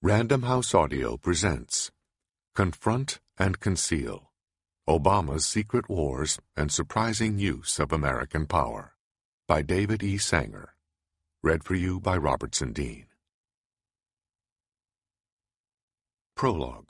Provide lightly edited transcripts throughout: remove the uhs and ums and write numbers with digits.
Random House Audio presents Confront and Conceal: Obama's Secret Wars and Surprising Use of American Power by David E. Sanger. Read for you by Robertson Dean. Prologue.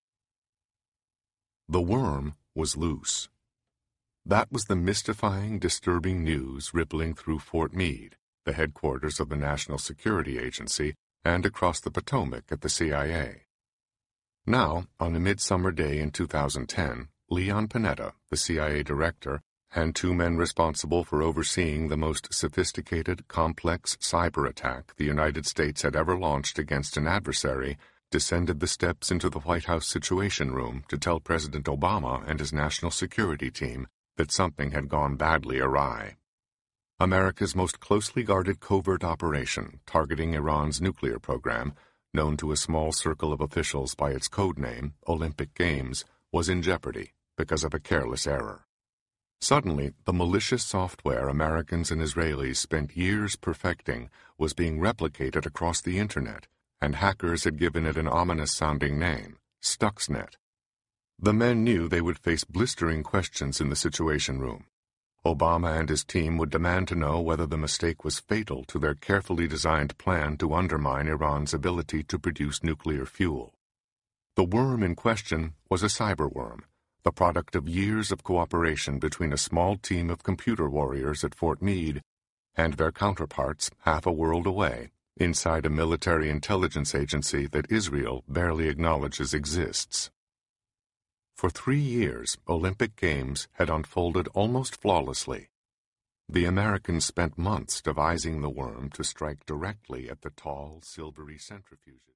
The worm was loose. That was the mystifying, disturbing news rippling through Fort Meade, the headquarters of the National Security Agency, and across the Potomac at the CIA. Now, on a midsummer day in 2010, Leon Panetta, the CIA director, and two men responsible for overseeing the most sophisticated, complex cyber attack the United States had ever launched against an adversary, descended the steps into the White House Situation Room to tell President Obama and his national security team that something had gone badly awry. America's most closely guarded covert operation targeting Iran's nuclear program, known to a small circle of officials by its code name, Olympic Games, was in jeopardy because of a careless error. Suddenly, the malicious software Americans and Israelis spent years perfecting was being replicated across the Internet, and hackers had given it an ominous-sounding name, Stuxnet. The men knew they would face blistering questions in the Situation Room. Obama and his team would demand to know whether the mistake was fatal to their carefully designed plan to undermine Iran's ability to produce nuclear fuel. The worm in question was a cyberworm, the product of years of cooperation between a small team of computer warriors at Fort Meade and their counterparts half a world away, inside a military intelligence agency that Israel barely acknowledges exists. For 3 years, Olympic Games had unfolded almost flawlessly. The Americans spent months devising the worm to strike directly at the tall, silvery centrifuges.